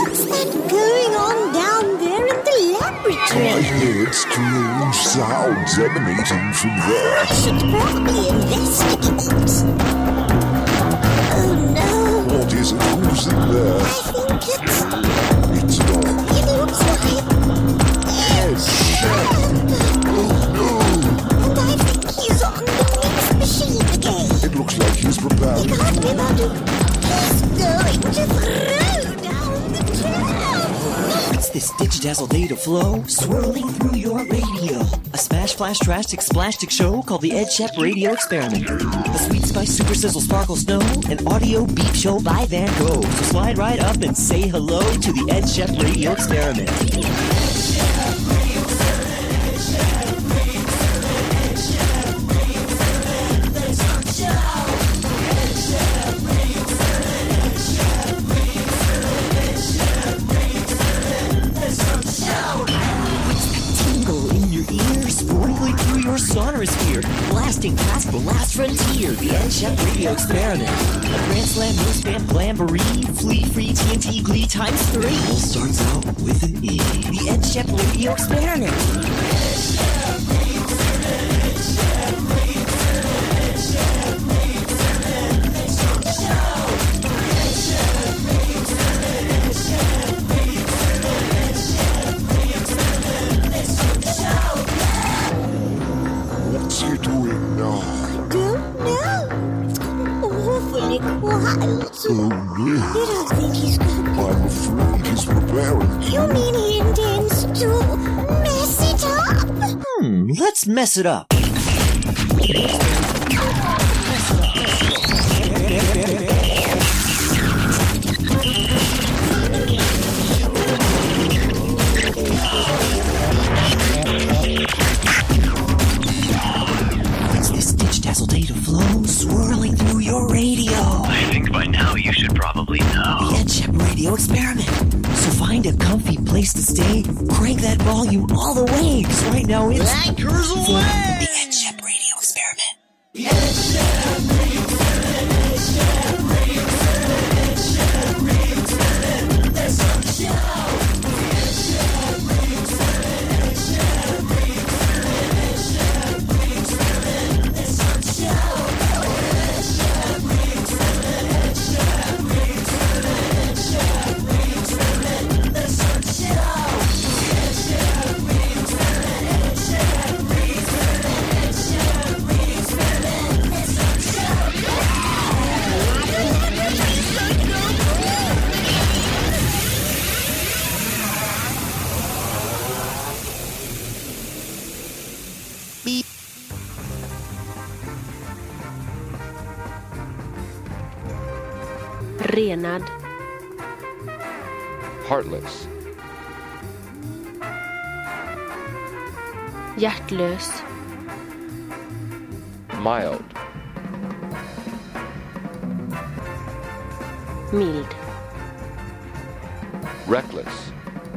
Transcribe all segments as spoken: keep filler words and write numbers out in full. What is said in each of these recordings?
What's that going on down there in the laboratory? I heard strange sounds emanating from there. I should probably investigate. Oh no. What is it? Who's in there? I think it's... It's not. It looks like... Oh, shit. Oh, no. And I think he's on the mix machine again. It looks like he's preparing. He can't be about to... He's going to throw down the town. It's this Digidazzle data flow swirling through your radio. A smash, flash, drastic, splastic show called the EdChep Radio Experiment. The sweet spice, super sizzle, sparkle, snow, an audio beep show by Van Gogh. So slide right up and say hello to the EdChep Radio Experiment. Sonorous sphere, blasting past the last frontier, the EdChep Radio Experiment. A grand slam, no spam, glamboree, flea free T N T glee times three. All starts out with an E. The EdChep Radio Experiment. EdChep Radio Experiment. EdChep Radio Experiment. EdChep Radio Experiment. Let's talk show. EdChep Radio Experiment. EdChep Radio Experiment. EdChep Radio Experiment. Let's talk show. What's he doing now? I don't know. It's gotten awfully quiet. Oh, no. You don't think he's going to... I'm afraid he's preparing. You mean he intends to mess it up? Hmm, let's mess it up. It's this Digidazzle data flow swirling through your radio. I think by now you should probably know. The EdChep Radio Experiment. So find a comfy place to stay, crank that volume all the way, because right now it's... Anchors away! The EdChep Radio Experiment. The EdChep Radio Experiment. EdChep Radio Experiment. EdChep Radio Experiment. Let's start the show. The EdChep Radio Experiment. EdChep Radio Experiment. EdChep Radio Experiment. Let's start the show. EdChep Radio Experiment. EdChep Radio Experiment. EdChep Radio Experiment. Let's start the show. EdChep Radio Experiment. EdChep Radio Experiment. EdChep Radio Experiment. Let's start the show. Beep. Renad. Heartless. Hjärtlös. Mild. Mild. Reckless.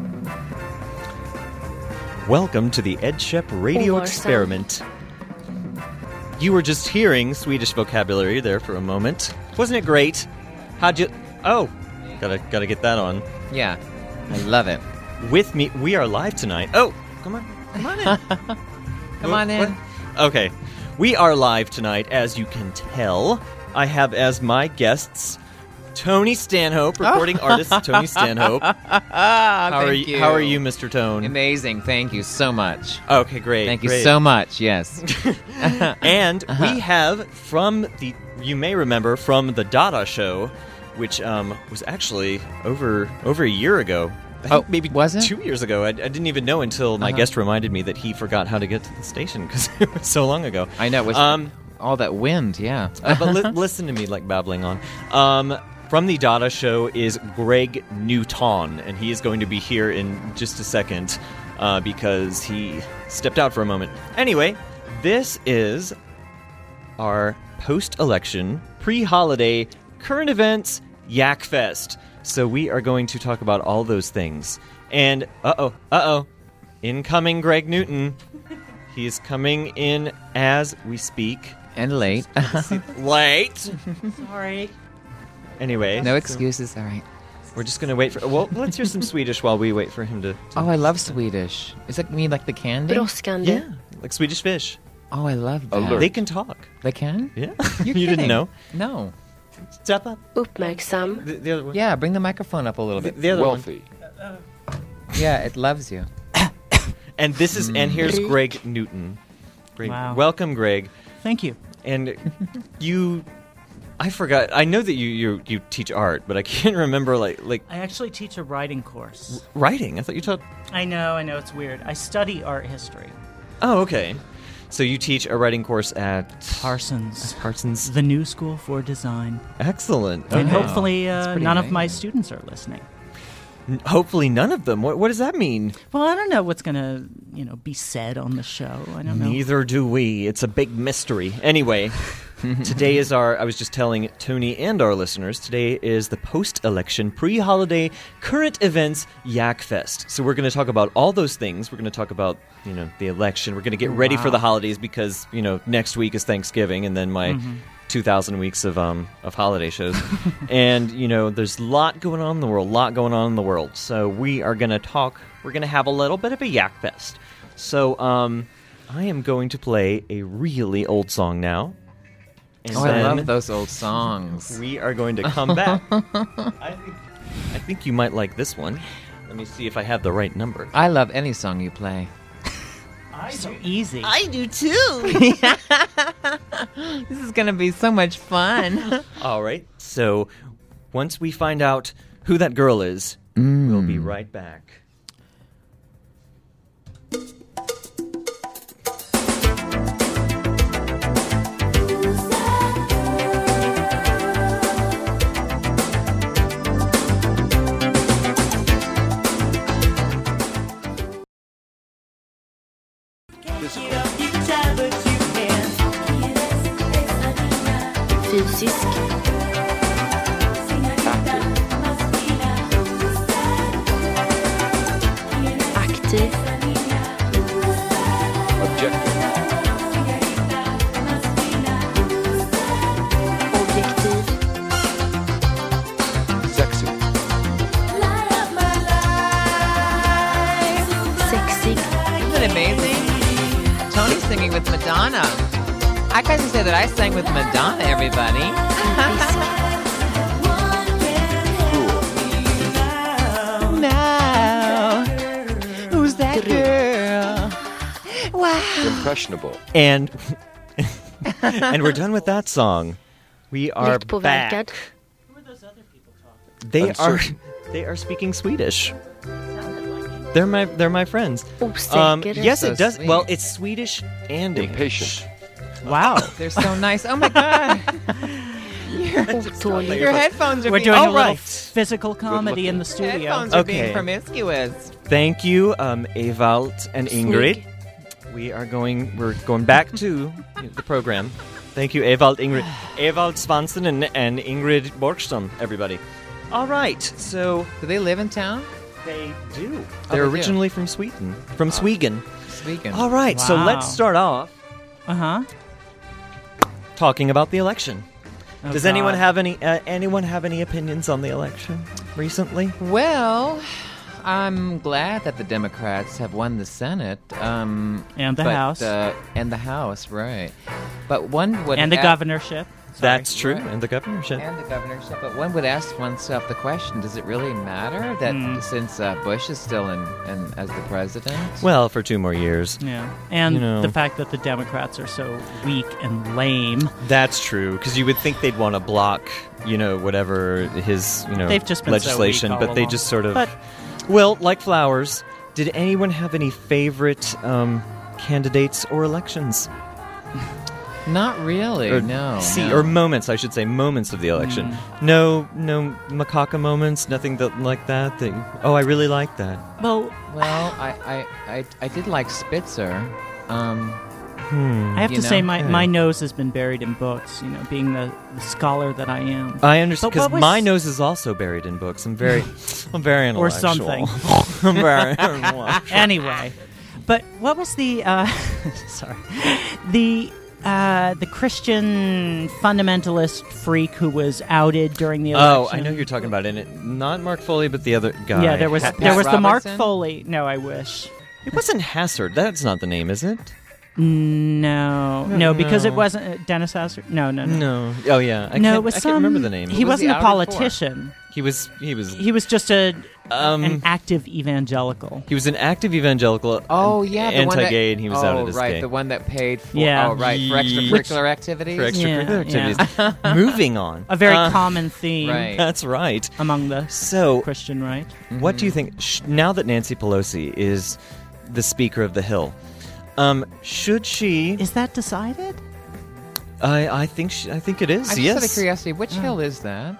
Welcome to the EdChep Radio Ovarsam. Experiment. You were just hearing Swedish vocabulary there for a moment. Wasn't it great? How'd you... Oh, gotta gotta get that on. Yeah, I love it. With me, we are live tonight. Oh, come on, come on in. Come on in. What? Okay, we are live tonight, as you can tell. I have as my guests Tony Stanhope, recording artist Tony Stanhope. Ah, How thank are you, you. How are you, Mister Tone? Amazing. Thank you so much. Okay, great. Thank great. you so much. Yes. And we have from the, you may remember, from the Dada Show, which um, was actually over over a year ago. I think Oh, maybe was it? two years ago. I, I didn't even know until my Uh-huh. guest reminded me that he forgot how to get to the station because it was so long ago. I know. It was Um, all that wind. Yeah. Uh, but li- listen to me, like babbling on. Um, from the Dada Show is Greg Newton, and he is going to be here in just a second uh, because he stepped out for a moment. Anyway, this is our post-election, pre-holiday, current events, Yak Fest. So we are going to talk about all those things. And, uh-oh, uh-oh, incoming Greg Newton. He is coming in as we speak. And late. Late. Sorry. Anyway. No excuses. All right. We're just gonna wait for. Well, let's hear some Swedish while we wait for him to. to Oh, I love Swedish. Is that mean like the candy? Brådskande. yeah, like Swedish fish. Oh, I love that. Alert. They can talk. They can? Yeah, You're you didn't kidding. know. No. Step up. Uppmärksam. The, the other one. Yeah, bring the microphone up a little The, bit. the other Wealthy. Yeah, it loves you. one. And this is. And here's Rik. Greg Newton. Greg, Wow. Welcome, Greg. Thank you. And you. I forgot. I know that you, you you teach art, but I can't remember like like I actually teach a writing course. writing. I thought you taught. I know, I know, it's weird. I study art history. Oh, okay. So you teach a writing course at Parsons. Parsons. The New School for Design. Excellent. And Okay. hopefully That's uh, pretty none of my amazing. students are listening. N- Hopefully none of them. What, what does that mean? Well, I don't know what's going to, you know, be said on the show. I don't know. Neither do we. It's a big mystery. Anyway, today is our, I was just telling Tony and our listeners, today is the post-election, pre-holiday, current events Yak Fest. So we're going to talk about all those things. We're going to talk about, you know, the election. We're going to get ready for Wow. the holidays because, you know, next week is Thanksgiving and then my two thousand weeks of um of holiday shows. And, you know, there's a lot going on in the world, a lot going on in the world. So we are going to talk, we're going to have a little bit of a Yak Fest. So um I am going to play a really old song now. And Oh, I then love those old songs. we are going to come back. I think I think you might like this one. Let me see if I have the right number. I love any song you play. So easy. I do too. This is going to be so much fun. All right. So once we find out who that girl is, we'll be right back. Fysisk. Aktiv. Objective. Objektiv. Sexy. Sexig. Isn't it amazing? Tony's singing with Madonna. I can say that I sang with Madonna, everybody. Now, who's that girl? Wow. Impressionable. And and we're done with that song. We are Lättpåverkad. back. They are Uncertain. they are speaking Swedish. They're my they're my friends. Osäker. Um, yes, So it does. sweet. Well, it's Swedish and English. Impatient. Wow. They're so nice. Oh my God. Otålig. Your headphones are We're being doing All a little right. physical comedy in the studio. Headphones are Okay. being promiscuous. Thank you, um, Evald and Ingrid. We are going. We're going back to the program. Thank you, Evald, Ingrid, Evald Svanson and, and Ingrid Borgström. Everybody. All right. So Do they live in town? they do. Oh, They're they do. originally from Sweden. From Sweden. Speaking. All right. So Wow. let's start off Uh huh. talking about the election. Oh, Does anyone God. have any uh, anyone have any opinions on the election recently? Well, I'm glad that the Democrats have won the Senate. Um, And the but, House. Uh, and the House, right. But one would And the a- governorship. That's true, right. and the governorship. And the governorship. But one would ask oneself the question, does it really matter that Hmm. since uh, Bush is still in, in as the president? Well, for two more years. Yeah. And You know. the fact that the Democrats are so weak and lame. That's true, because you would think they'd want to block, you know, whatever his, you know, They've just been so legislation, weak all but they along. just sort of. But- well, like flowers. Did anyone have any favorite um, candidates or elections? Not really, Or, no. See, no. or moments, I should say, moments of the election. Mm. No, no macaca moments, nothing that, like that. That oh, I really like that. Well, Well, I, I, I, I did like Spitzer. Um, Hmm. I have You to know? say my, Yeah. my nose has been buried in books, you know, being the, the scholar that I am. I understand But what because was- my nose is also buried in books. I'm very, I'm very Or intellectual. something. I'm very intellectual. Anyway, but what was the uh, sorry, the uh, the Christian fundamentalist freak who was outed during the election. Oh, I know who you're talking about. And it, not Mark Foley, but the other guy. Yeah, there was Ha- there was the Mark Robertson? Foley. No, I wish. It wasn't Hassard. That's not the name, is it? No, no, because it No. wasn't uh, Dennis Hassard. No, no, no. No. Oh yeah. I no, can't, it was I some. can't remember the name. He was he wasn't a outed for? politician. He was. He was. He was just a Um. an active evangelical. He was an active evangelical. Oh yeah, the one that- anti-gay, and he was oh, outed as right, gay. the one that paid for Yeah. oh right for extracurricular activities. For extracurricular Yeah, activities. Moving on. A very Uh, common theme right. That's right. among the So, Christian right. what do you think? Sh- now that Nancy Pelosi is the Speaker of the Hill, um, should she? Is that decided? I I think she, I think it is. I'm yes. just out of curiosity, which hill is that?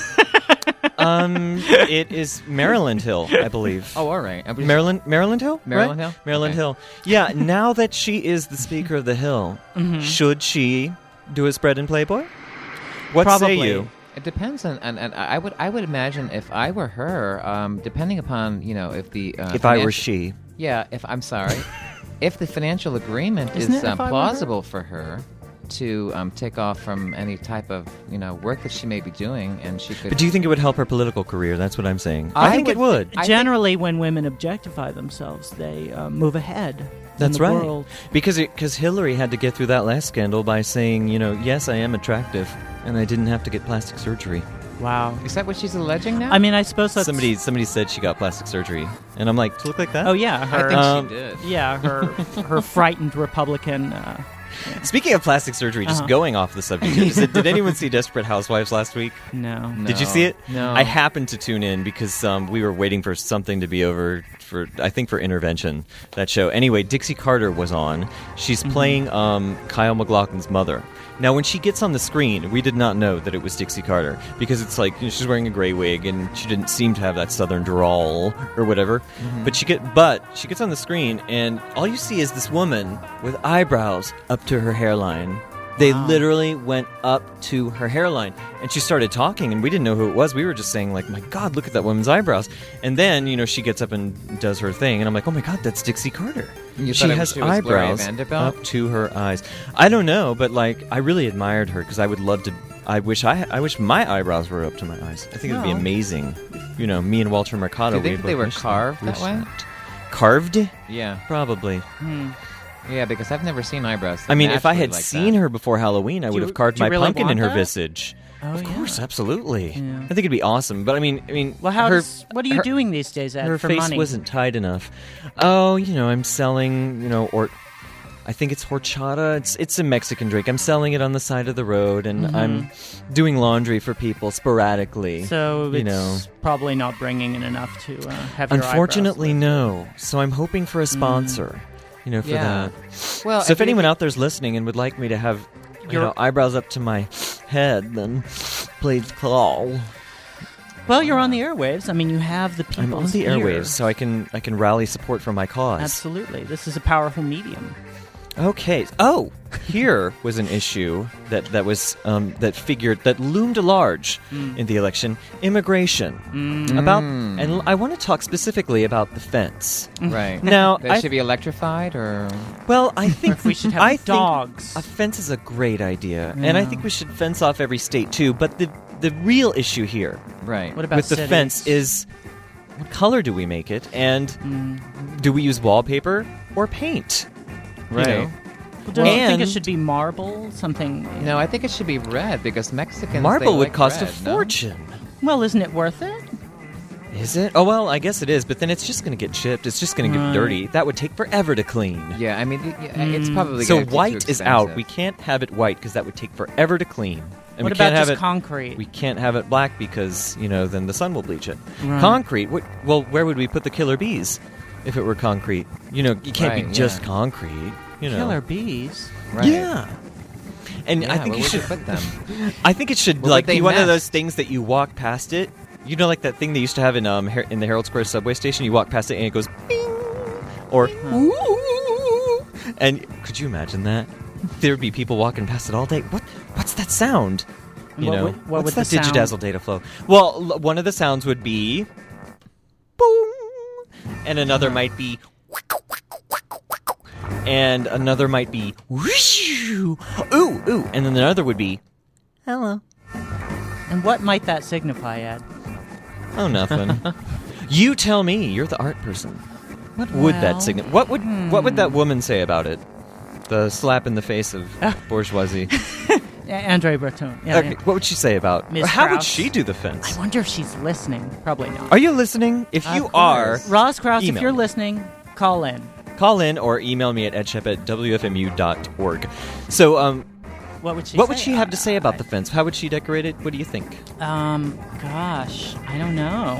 Um, it is Maryland Hill, I believe. Oh, all right. I was- Maryland, Maryland Hill, Maryland right? Hill? Maryland Okay. Hill. Yeah. Now that she is the Speaker of the Hill, Mm-hmm. should she do a spread in Playboy? What Probably. say you? It depends on, and, and I would I would imagine if I were her, um, depending upon you know if the uh, If I were financi- she, yeah, if I'm sorry, if the financial agreement Isn't is it um, if I were her? plausible for her to um, take off from any type of you know work that she may be doing, and she could. but do you think it would help her political career? That's what I'm saying. I, I think it would- would. I think- Generally, when women objectify themselves, they uh, move ahead. That's in the right. World. Because because Hillary had to get through that last scandal by saying, you know, yes, I am attractive, and I didn't have to get plastic surgery. Wow. Is that what she's alleging now? I mean, I suppose that's Somebody somebody said she got plastic surgery, and I'm like, to look like that? Oh yeah, I her. think Um, she did. yeah, her her frightened Republican. Uh, Speaking of plastic surgery, just Uh-huh. going off the subject, is it- did anyone see Desperate Housewives last week? no. Did you see it? No. I happened to tune in because um, we were waiting for something to be over for, I think, for Intervention, that show. Anyway, Dixie Carter was on. She's Mm-hmm. playing um, Kyle MacLachlan's mother. Now, when she gets on the screen, we did not know that it was Dixie Carter because it's like, you know, she's wearing a gray wig and she didn't seem to have that southern drawl or whatever. Mm-hmm. But she get, but she gets on the screen and all you see is this woman with eyebrows up to her hairline. They literally went up to her hairline, and she started talking, and we didn't know who it was. We were just saying, like, my God, look at that woman's eyebrows. And then, you know, she gets up and does her thing, and I'm like, oh my God, that's Dixie Carter. You she thought it has was- she was Gloria eyebrows Vanderbilt? up to her eyes. I don't know, but like, I really admired her because I would love to. I wish I, I wish my eyebrows were up to my eyes. I think it would be Well. amazing. If, you know, me and Walter Mercado. Do you think we they both were wish carved that wish way? Carved? Yeah, Probably. yeah, because I've never seen eyebrows. I mean, if I naturally had like seen that. her before Halloween, I would you- have carved do you my really pumpkin in want her that? visage. Oh, of yeah. course, absolutely. Yeah. I think it'd be awesome. But I mean, I mean, Well, how her, does, what are you her- doing these days, Ed, Her for face money? wasn't tight enough. Oh, you know, I'm selling, you know, or I think it's horchata. It's it's a Mexican drink. I'm selling it on the side of the road, and I'm doing laundry for people sporadically. Mm-hmm. So you it's know. probably not bringing in enough to uh, have your Unfortunately, eyebrows no. So I'm hoping for a sponsor, you know, for Yeah. that. Well, So if you- anyone out there's listening and would like me to have you Your- know, eyebrows up to my head, then please call. lifted. Well, you're on the airwaves. I mean, you have the people. I'm on the airwaves, so I can I can rally support for my cause. Absolutely, this is a powerful medium. Okay. Oh, here was an issue that that was um, that figured that loomed large Mm. in the election: immigration. Mm. About, and l- I want to talk specifically about the fence. right Now, that I- should be electrified, or Well, I think We should have I dogs. Think a fence is a great idea, and I Yeah. think we should fence off every state too. But the the real issue here right. What about with the cities? fence is what color do we make it, and Mm. do we use wallpaper or paint? You Right. know? Well, don't you think and- it should be marble? Something. No, I think it should be red because Mexicans Marble they would like cost red, a no? fortune. Well, isn't it worth it? Is it? Oh well, I guess it is. But then it's just going to get chipped. It's just going to get Right. dirty. That would take forever to clean. Yeah, I mean, y- y- it's Mm. probably So gonna be too white is out. expensive. We can't have it white because that would take forever to clean. And what we about can't have just it. concrete? We can't have it black because you know then the sun will bleach it. Right. Concrete. What, well, where would we put the killer bees if it were concrete? You know, you can't Right, be just yeah. concrete. You know. Killer bees. Right. Yeah. And Yeah, I think where you would should put them. I think it should Where like would they be one of nest? those things that you walk past it. You know, like that thing they used to have in um Her- in the Herald Square subway station. You walk past it and it goes, bing, or ooh. And could you imagine that? There'd be people walking past it all day. What? What's that sound? You What know, would- what what's would that the sound- digidazzle data flow? Well, l- one of the sounds would be, boom, and another might be, and another might be, whoosh, ooh, ooh, ooh. And then the other would be, hello. And what might that signify, Ed? Oh, nothing. You tell me. You're the art person. What would Well, that signify? What would what would that woman say about it? The slap in the face of bourgeoisie. A- Andre Breton. Yeah, Okay, yeah. what would she say about? Miss How would Krause. she do the fence? I wonder if she's listening. Probably not. Are you listening? If you Of are, course. Roz Krause, if Email you're me. listening, call in. call in or email me at edshep at w f m u dot org. So, um, What would she what say? would she have to say Uh, about the fence? How would she decorate it? What do you think? Um, gosh, I don't know.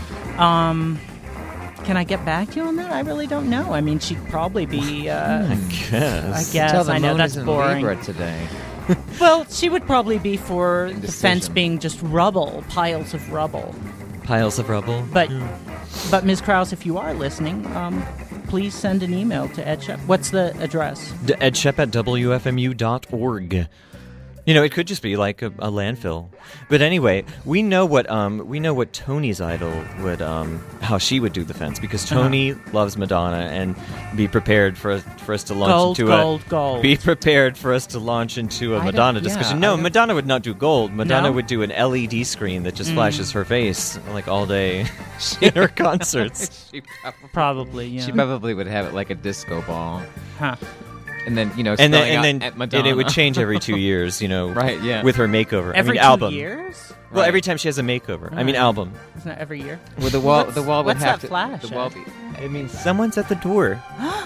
Um, can I get back to you on that? I really don't know. I mean, she'd probably be, uh, I Yes. guess. Tell the I know moon that's is in boring. Libra today. Well, she would probably be for the Indecision. fence being just rubble, piles of rubble. Piles of rubble. But, but Miz Krause, if you are listening, um, please send an email to Ed Shep. What's the address? D- edshep at w f m u dot org. You know, it could just be like a, a landfill. But anyway, we know what um we know what Tony's idol would um how she would do the fence because Tony loves Madonna and be prepared for us, for us to launch Gold, into gold, a gold. be prepared for us to launch into a I don't- Madonna yeah, discussion. I No, don't- Madonna would not do gold. Madonna No? Mm. would do an L E D screen that just flashes her face like all day in her concerts. she, probably, Probably, yeah. she probably would have it like a disco ball. Huh. And then, you know, And then, spelling and out then at and Madonna. it would change every two years, you know, Right, yeah. with her makeover. Every I mean, two album. years? Well, Right. every time she has a makeover. I mean, Right. album. Isn't that every year? Well, the wall, What's- the wall would what's have that to. flash, the wall Ed? be. I mean, someone's at the door.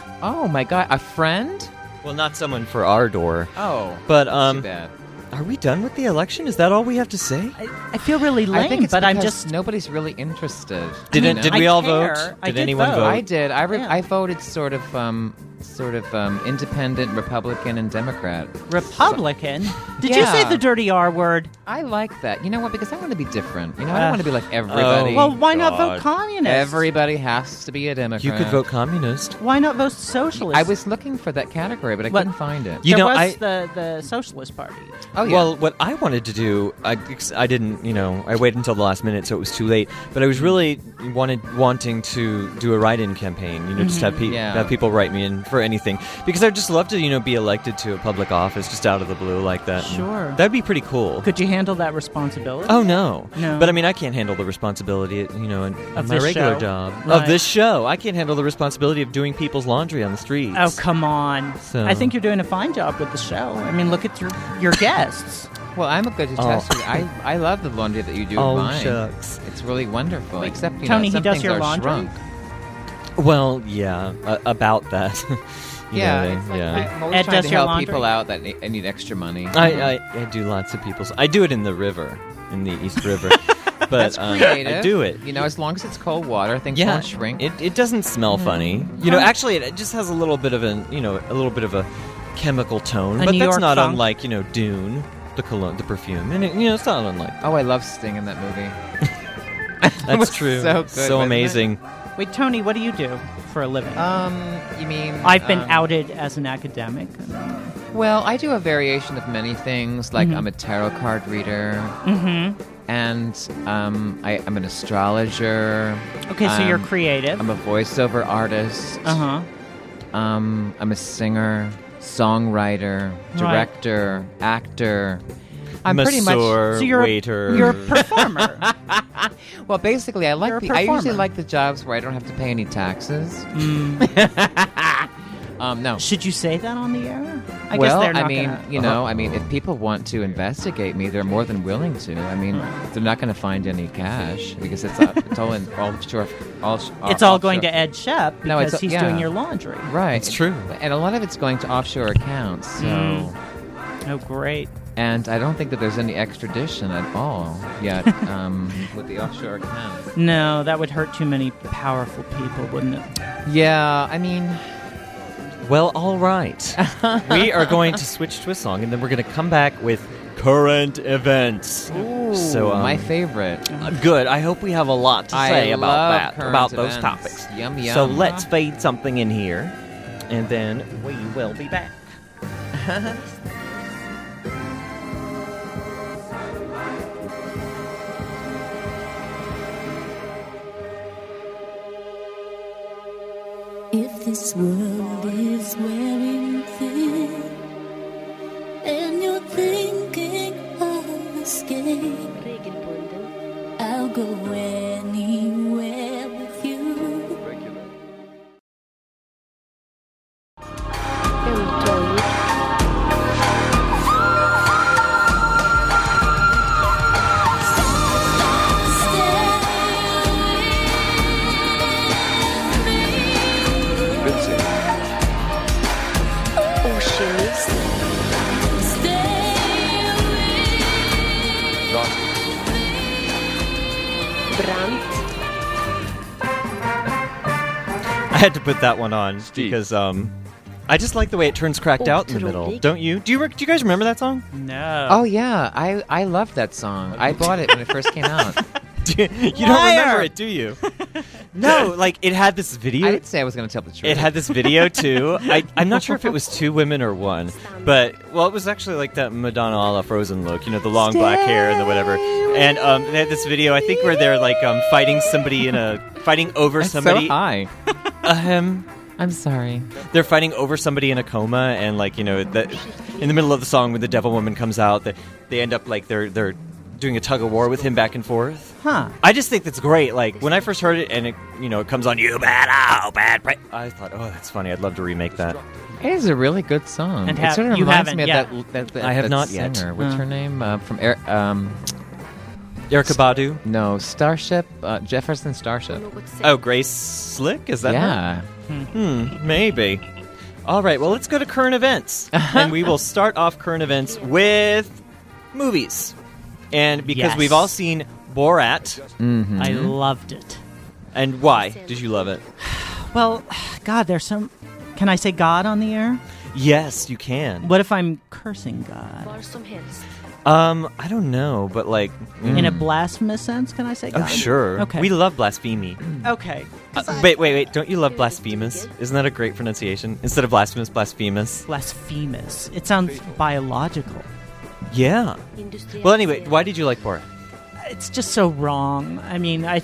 Oh my God, a friend? Well, not someone for our door. Oh, But, too um, bad. are we done with the election? Is that all we have to say? I, I feel really lame, I think it's but I'm because just. nobody's really interested. Did you it- know? did I we all care. vote? I Did did anyone vote. vote? I did. I re- Yeah. I voted sort of um sort of um independent, Republican, and Democrat. Republican? Did you Yeah. say the dirty R word? I like that. You know what? Because I want to be different. You know, I Uh, don't want to be like everybody. Oh, Well, why not God. vote communist? Everybody has to be a Democrat. You could vote communist. Why not vote socialist? I was looking for that category, but I What? couldn't find it. You there know, was I- the, the Socialist Party. Oh yeah. Well, what I wanted to do, I, I didn't, you know, I waited until the last minute, so it was too late. But I was really wanted wanting to do a write-in campaign. You know, just have, pe- Yeah. have people write me in for anything because I'd just love to, you know, be elected to a public office just out of the blue like that. And Sure. that'd be pretty cool. Could you handle that responsibility? Oh no. No. But I mean, I can't handle the responsibility, you know, in, in Of my this regular show. job Right. of this show. I can't handle the responsibility of doing people's laundry on the streets. Oh, come on. So- I think you're doing a fine job with the show. I mean, look at your, your guests. well, I'm a good Oh. tester. I I love the laundry that you do. Oh, of mine. shucks. It's really wonderful. Wait, Except you Tony, know, some he does things your are laundry? shrunk. Well, yeah, uh, about that. You Yeah, know, it's like yeah. I'm always Ed trying does to your help laundry? people out that need, need extra money. I, I, I do lots of people's. I do it in the river, in the East River. But That's um, creative. I do it. You know, as long as it's cold water, things Yeah, won't shrink. it, it doesn't smell funny. You know, actually, it, it just has a little bit of a you know a little bit of a chemical tone. A but New that's York not funk. unlike you know Dune, the cologne, the perfume, and it, you know it's not unlike. oh, I love Sting in that movie. That's was true. so good, wasn't it? amazing. Wait, Tony, what do you do for a living? Um, you mean I've been um, outed as an academic. Well, I do a variation of many things. Like Mm-hmm. I'm a tarot card reader, mm-hmm. and um, I, I'm an astrologer. Okay, so you're Um, creative. I'm a voiceover artist. Uh huh. Um, I'm a singer, songwriter, Right. director, actor. I'm pretty much. Masseur, So you're waiter. A, you're a performer. Well, basically, I like You're a the. I usually performer. like the jobs where I don't have to pay any taxes. um, no. Should you say that on the air? I well, guess they're not I mean, gonna... you know, I mean, if people want to investigate me, they're more than willing to. I mean, they're not going to find any cash because it's, uh, it's all in all shore. All, sh- It's all offshore. going to Ed Shep because No, it's- he's yeah. doing your laundry. Right. It's true. And a lot of it's going to offshore accounts. So. Mm. Oh, great. And I don't think that there's any extradition at all yet um, with the offshore account. No, that would hurt too many powerful people, wouldn't it? Yeah, I mean, Well, all right. We are going to switch to a song, and then we're going to come back with current events. ooh, So, um, my favorite. Uh, good. I hope we have a lot to I say about love that, current about those events. topics. Yum, yum. So let's fade something in here, and then we will be back. If this world is wearing thin, Regelbunden. I'll go anywhere with you. Ömtålig. Okynnist. Brant. I had to put that one on because um, I just like the way it turns cracked out in the middle. Otrolig. Don't you? Do you? re- Do you guys remember that song? No. Oh yeah, I I loved that song. I bought it when it first came out. Do you you don't Liar. remember it, do you? No, like it had this video. I didn't say I was going to tell the truth. It had this video too. I, I'm not sure if it was two women or one, but well, it was actually like that Madonna a la Frozen look, you know, the long black hair and the whatever. And um, they had this video, I think, where they're like um, fighting somebody in a fighting over That's somebody. so high. Ahem. I'm sorry. They're fighting over somebody in a coma, and like you know, the, in the middle of the song, when the Devil Woman comes out, they, they end up like they're they're doing a tug of war with him back and forth. Huh. I just think that's great. Like when I first heard it, and it you know it comes on you bad oh bad. Pra-" I thought, oh, that's funny. I'd love to remake that. It is a really good song. And it ha- sort of you reminds haven't me of yet. that, that, that. I have that not singer. yet. What's Uh. her name? Uh, from Air, um, Erykah Badu. no Starship, uh, Jefferson Starship. Oh, Grace Slick? Is that her? Yeah. Hmm, maybe. All right, well, let's go to current events. And we will start off current events with movies. And because Yes. we've all seen Borat, Mm-hmm. I loved it. and why did you love it? Well, God, there's some. Can I say God on the air? Yes, you can. What if I'm cursing God? Var som helst. Um, I don't know, but like... In a mm. blasphemous sense, can I say God? Oh, sure. Okay. We love blasphemy. Okay. Uh, wait, wait, wait. Don't you love blasphemous? Isn't that a great pronunciation? Instead of blasphemous, blasphemous? Blasphemous. It sounds biological. Yeah. Well, anyway, why did you like Borat? It's just so wrong. I mean, I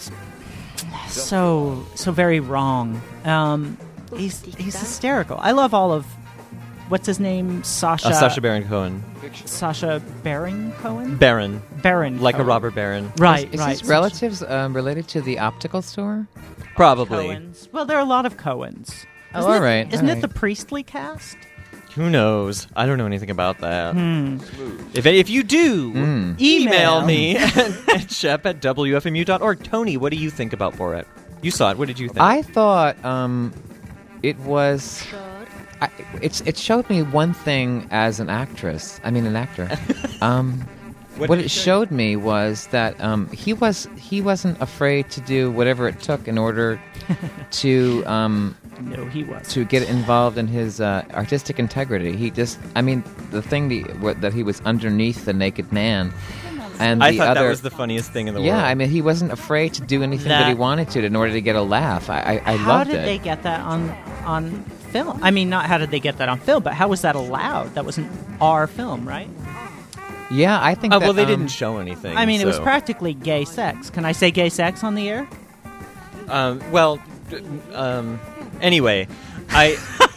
so so very wrong. Um, he's he's hysterical. I love all of what's his name, Sasha Uh, Sacha Baron Cohen. Sasha Baron Cohen. Baron. Baron, Like a Cohen. Robert Baron. Right, Is right. his relatives um, related to the optical store? Probably. Cohens. Well, there are a lot of Cohens. Oh, Isn't all it- right, Isn't all it the right. priestly cast? Who knows? I don't know anything about that. Hmm. If if you do, Mm. email Email. me at shep at w f m u dot org. Tony, what do you think about Borat? You saw it. What did you think? I thought um, it was. I, it's it showed me one thing as an actress. I mean, an actor. Um, What what did it it show showed me was that um, he was he wasn't afraid to do whatever it took in order to um, No, he was. to get involved in his uh, artistic integrity. He just, I mean, the thing that, what, that he was underneath the naked man, and I the thought other. that was the funniest thing in the yeah, world. I mean, he wasn't afraid to do anything that, That- he wanted to in order to get a laugh. I, I, I How loved did it. they get that on on film? I mean, not how did they get that on film, but how was that allowed? That wasn't our film, right? Yeah, I think. Oh, that, well, they um, didn't show anything. I mean, it was so- practically gay sex. Can I say gay sex on the air? Um, well, d- um, anyway, I.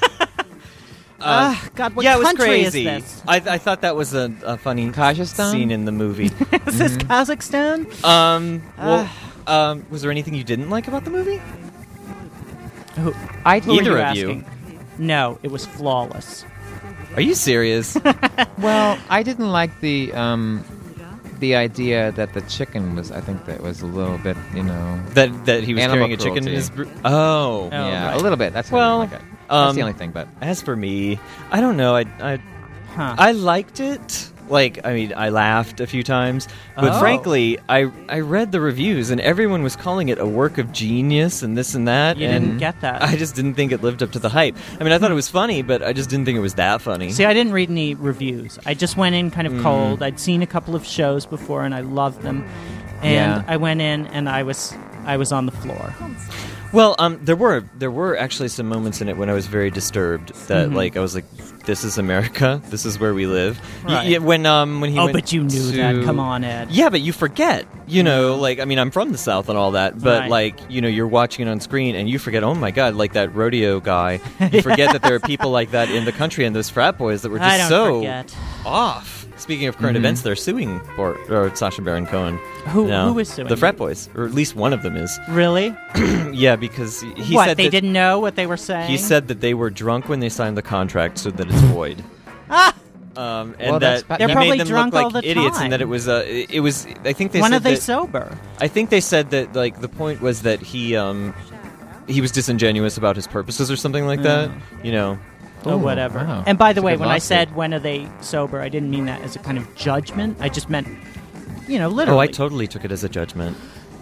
Uh, Ah, God, what yeah, it was country crazy. is this? I, I thought that was a, a funny Kazakhstan? scene in the movie. Is this Kazakhstan? um, well, Ah. um, was there anything you didn't like about the movie? Who, I who are Either you of you. asking? No, it was flawless. Are you serious? Well, I didn't like the um, the idea that the chicken was. I think that was a little bit, you know. that that he was Animal carrying a chicken in cruelty. his. Br- oh. Oh, yeah, right. a little bit. That's Well, well. I didn't like it. That's um, the only thing, but As for me, I don't know. I I Huh. I liked it. Like, I mean, I laughed a few times, but Oh. frankly, I I read the reviews and everyone was calling it a work of genius and this and that. You and didn't get that. I just didn't think it lived up to the hype. I mean, I thought it was funny, but I just didn't think it was that funny. See, I didn't read any reviews. I just went in Mm. kind of cold. I'd seen a couple of shows before, and I loved them. And Yeah. I went in, and I was I was on the floor. Well, um, there were there were actually some moments in it when I was very disturbed. That Mhm. like I was like, "This is America. This is where we live." Y- Right. yeah, when um when he Oh, went but you knew to- that. Come on, Ed. Yeah, but you forget. You know, like I mean, I'm from the South and all that, but Right. like you know, you're watching it on screen and you forget. Oh my God, like that rodeo guy. You forget that there are people like that in the country and those frat boys that were just I don't so forget. off. Speaking of current events, they're suing Bor- or Sacha Baron Cohen. Who- now. who is suing? The frat boys, or at least one of them is. Really? Yeah, because he what, said they that, didn't know what they were saying? He said that they were drunk when they signed the contract, so that it's void. Ah! Um, and Well, that's that pa- he They're probably made them drunk look all like the idiots, time. and that it was. Uh, it, it was. I think they When said are they that, sober? I think they said that like the point was that he um he was disingenuous about his purposes or something like that. You know. Or Ooh, whatever. wow. And by the It's a way, good when I lawsuit. said when are they sober, I didn't mean that as a kind of judgment. I just meant, you know, literally. Oh, I totally took it as a judgment.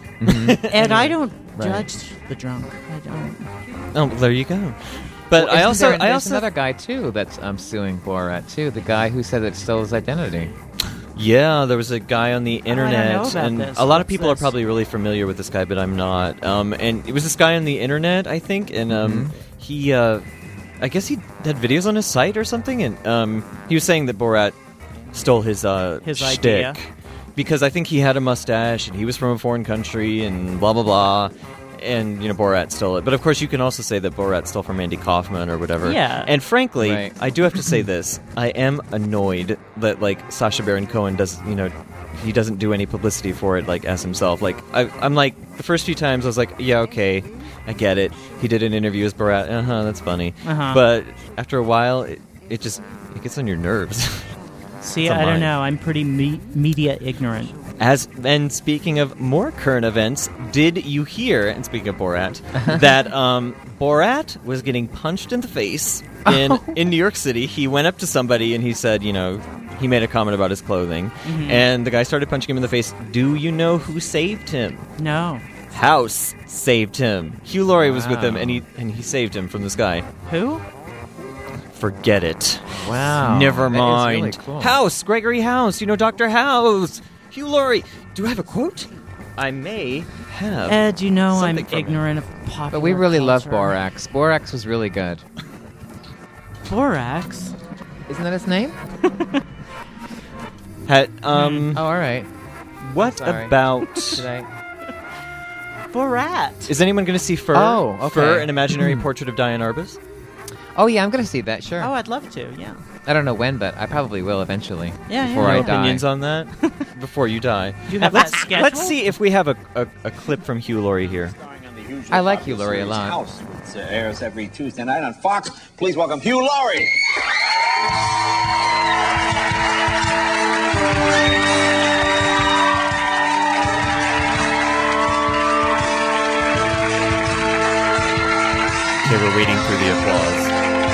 And I don't Right. judge the drunk. I don't. Oh, well, there you go. But Well, I isn't also, there- I there's also, another guy too that's um, suing Borat too. The guy who said it stole his identity. yeah, there was a guy on the internet, know about and this. a lot of What's people are this? probably really familiar with this guy, but I'm not. Um, and it was this guy on the internet, I think, and um, he, uh, I guess he had videos on his site or something, and um, he was saying that Borat stole his uh, His shtick. idea. Because I think he had a mustache and he was from a foreign country and blah blah blah, and you know Borat stole it. But of course, you can also say that Borat stole from Andy Kaufman or whatever. Yeah. And frankly, Right. I do have to say this: I am annoyed that like Sacha Baron Cohen does, you know, he doesn't do any publicity for it like as himself. Like I, I'm like the first few times I was like, yeah, okay, I get it. He did an interview as Borat. Uh huh, that's funny. Uh-huh. But after a while, it, it just it gets on your nerves. See, It's a I don't line. know. I'm pretty me- media ignorant. As and speaking of more current events, did you hear? And speaking of Borat, that um, Borat was getting punched in the face in in New York City. He went up to somebody and he said, you know, he made a comment about his clothing, and the guy started punching him in the face. Do you know who saved him? No. House saved him. Hugh Laurie was with him, Wow. and he and he saved him from this guy. Who? Forget it. Wow. Never That is mind. really cool. House, Gregory House. You know Doctor House. Hugh Laurie. Do I have a quote? I may have. Ed, you know I'm Something from him. ignorant of popular But we really love culture. Borax. Borax was really good. Borax? Isn't that his name? Had, um, Oh, all right. what sorry. about? Did I? Borat. Is anyone going to see Fur? Oh, okay. Fur, an imaginary portrait of Diane Arbus. Oh yeah, I'm gonna see that. Sure. Oh, I'd love to, yeah. I don't know when, but I probably will eventually. Yeah, Before yeah. I No die. opinions on that before you die. Do you have that let's, scheduled? let's see if we have a, a, a clip from Hugh Laurie here. I like Hugh Laurie a lot. House, which uh, airs every Tuesday night on Fox. Please welcome Hugh Laurie. Okay, we're waiting for the applause.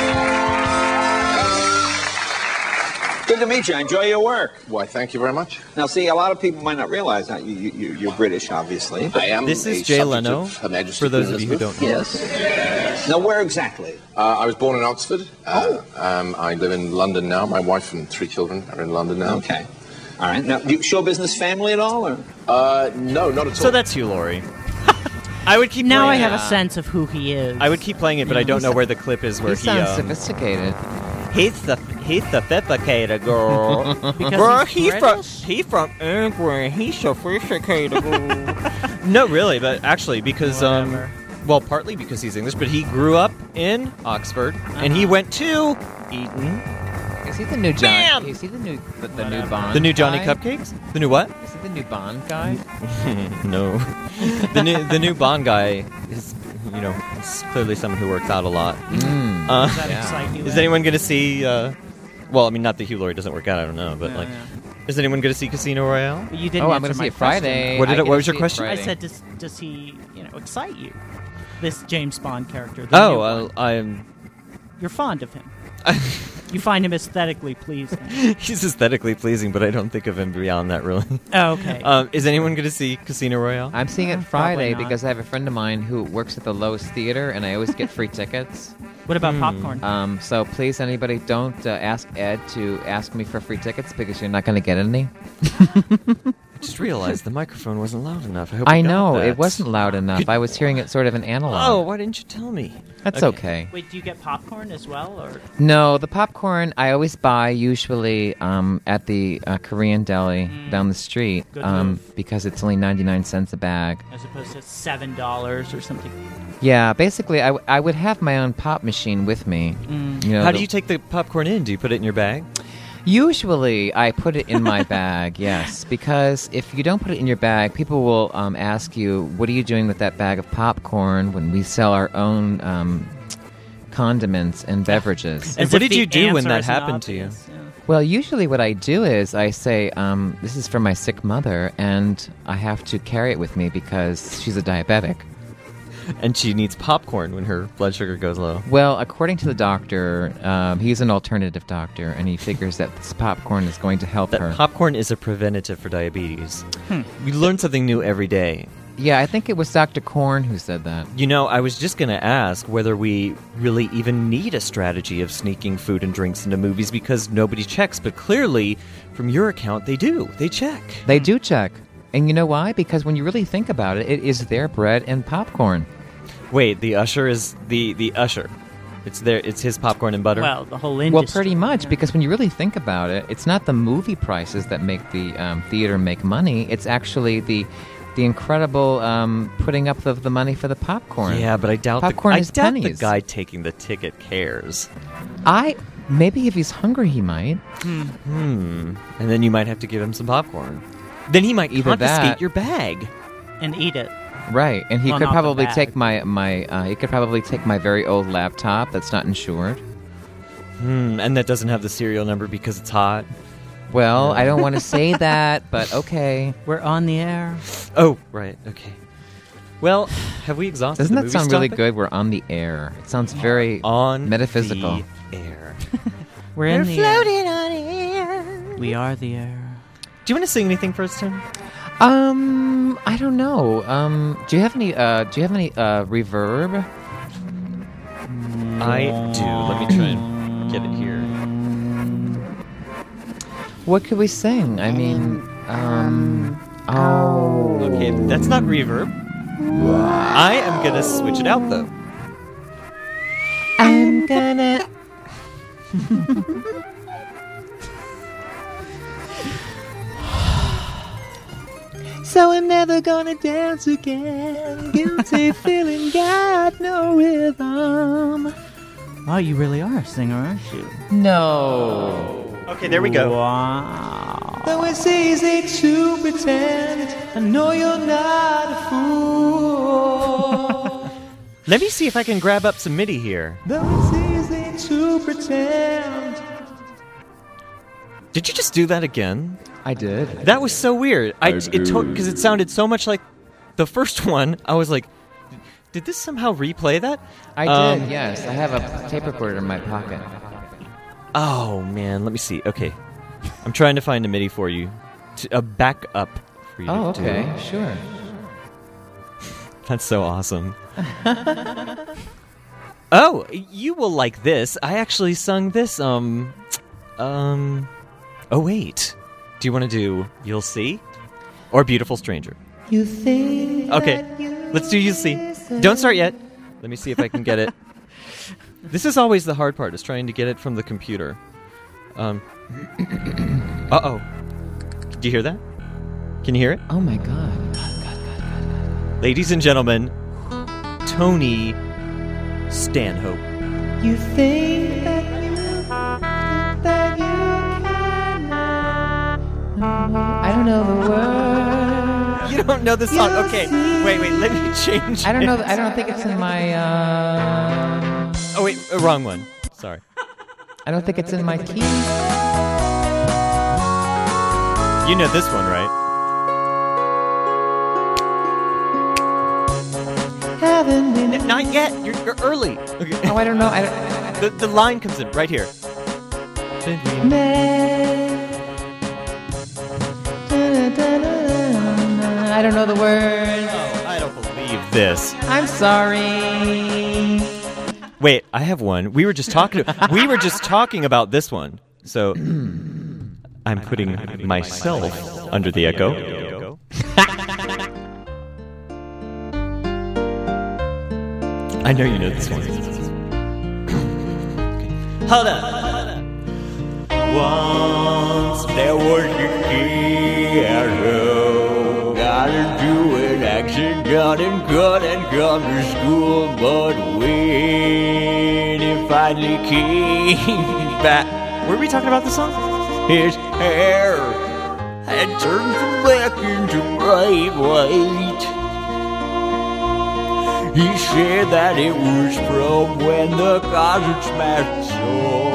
Good to meet you. I enjoy your work. Why, thank you very much. Now, see, a lot of people might not realize that you, you, you're British, obviously. I am. This is a Jay subject Leno, of Her Majesty for those Queen of you who Elizabeth. don't know. Yes. Now, where exactly? Uh, I was born in Oxford. Uh, um, I live in London now. My wife and three children are in London now. Okay. All right. Now, do you show business family at all? Or? Uh, no, not at all. So that's Hugh Laurie. I would keep Now I playing have it. a sense of who he is. I would keep playing it, but I don't know where the clip is where He he. sounds um, sophisticated. He's the he's sophisticated girl. Because girl, he's he from British? he from England. He's sophisticated girl. No, really, but actually because um, Whatever. well, partly because he's English, but he grew up in Oxford and he went to Eton. Is he the new John? Bam! Is he the new the, the new Bond? The new Johnny guy? Cupcakes. The new what? Is he the new Bond guy? No, the new the new Bond guy is you know is clearly someone who works out a lot. Mm. Uh, Does that Yeah. excite you? Is Ed? anyone going to see? Uh, well, I mean, not that Hugh Laurie doesn't work out. I don't know, but Yeah, like, yeah. is anyone going to see Casino Royale? But you didn't Oh, I'm answer gonna my see it question. Friday. What did I it- get what to was your see it question? I Friday. said, does, does he, you know, excite you? This James Bond character. the new Oh, one. I, I'm. You're fond of him. You find him aesthetically pleasing. He's aesthetically pleasing, but I don't think of him beyond that, really. Oh, okay. Um, is anyone going to see Casino Royale? I'm seeing it Probably Friday not. because I have a friend of mine who works at the Lowe's Theater, and I always get free tickets. what about popcorn? Um, so please, anybody, don't uh, ask Ed to ask me for free tickets because you're not going to get any. just realized the microphone wasn't loud enough. I hope I you got know that. it wasn't loud enough. I was hearing it sort of an analog. Oh, why didn't you tell me? That's okay. Wait, do you get popcorn as well, or No, the popcorn I always buy usually um, at the uh, Korean deli down the street Good um, move. because it's only ninety-nine cents a bag. as opposed to seven dollars or something? Yeah, basically I, w- I would have my own pop machine with me. Mm. You know, How the- do you take the popcorn in? Do you put it in your bag? Usually, I put it in my bag, yes, because if you don't put it in your bag, people will um, ask you, what are you doing with that bag of popcorn when we sell our own um, condiments and beverages? And As what if did you the do when answer that isn't happened to you? obvious, yeah. Well, usually what I do is I say, um, this is for my sick mother, and I have to carry it with me because she's a diabetic. And she needs popcorn when her blood sugar goes low. Well, according to the doctor, um, he's an alternative doctor, and he figures that this popcorn is going to help That her. popcorn is a preventative for diabetes. We learn something new every day. yeah, I think it was Doctor Korn who said that. You know, I was just going to ask whether we really even need a strategy of sneaking food and drinks into movies because nobody checks. But clearly, from your account, they do. They check. They do check. And you know why? Because when you really think about it, it is their bread and popcorn. Wait, the usher is the, the usher. It's their, it's his popcorn and butter. Well, the whole industry. Well, pretty much, yeah. because when you really think about it, it's not the movie prices that make the um, theater make money. It's actually the the incredible um, putting up of the money for the popcorn. yeah, but I doubt Popcorn the, I is doubt the pennies. guy taking the ticket cares. I maybe if he's hungry, he might. Hmm. And then you might have to give him some popcorn. Then he might Either confiscate that- your bag. and eat it. Right, and he Well, could not the probably bag. take my my. Uh, he could probably take my very old laptop that's not insured. Hmm. And that doesn't have the serial number because it's hot. Well, I don't want to say that, but okay. We're on the air. Oh, right. Okay. Well, have we exhausted Doesn't the that movie sound really topic? good? We're on the air. It sounds very On metaphysical. the air. We're in the air. on air. We are the air. Do you want to sing anything for us, Tim? Um, I don't know. Um, do you have any? Uh, do you have any uh, reverb? I do. Let me try and get it here. What could we sing? I mean, um, oh, Okay, that's not reverb. I am gonna switch it out though. I'm gonna. So I'm never gonna dance again. Guilty feeling got no rhythm. Oh, you really are a singer, aren't you? No. Okay, there we go. Wow. Though it's easy to pretend, I know you're not a fool. Let me see if I can grab up some MIDI here. Though it's easy to pretend. Did you just do that again? I did. That was so weird. I, it because it sounded so much like the first one. I was like, did this somehow replay that? I Um, did, yes. I have a tape recorder in my pocket. Oh man, let me see. Okay, I'm trying to find a MIDI for you, to, a backup for you. Oh, to okay, do. sure. That's so awesome. Oh, you will like this. I actually sung this. Um, um. Oh wait, do you want to do "You'll See" or "Beautiful Stranger"? You think Okay, let's do "You'll See." Don't start yet. Let me see if I can get it. This is always the hard part, is trying to get it from the computer. Um. Uh oh. Do you hear that? Can you hear it? Oh my god. Ladies and gentlemen, Tony Stanhope. You think that you think that you cannot. I don't know the words. You don't know the song. Okay, wait, wait. Let me change. I don't know. it. I don't think it's in my. Uh, Oh wait, uh, wrong one. Sorry. I don't think it's in my key. You know this one, right? Haven't been. N- not yet. You're, you're early. Okay. Oh, I don't know. I don't. The the line comes in right here. I don't know the words. Oh, I don't believe this. I'm sorry. Wait, I have one. We were just talking. we were just talking about this one. So I'm putting myself under the echo. I know you know this one. Hold on. Once there was a hero, gotta do an action, got and got and gone to school, but when he finally came back, were we talking about the song? His hair had turned from black into bright white. He said that it was from when the cars had smashed so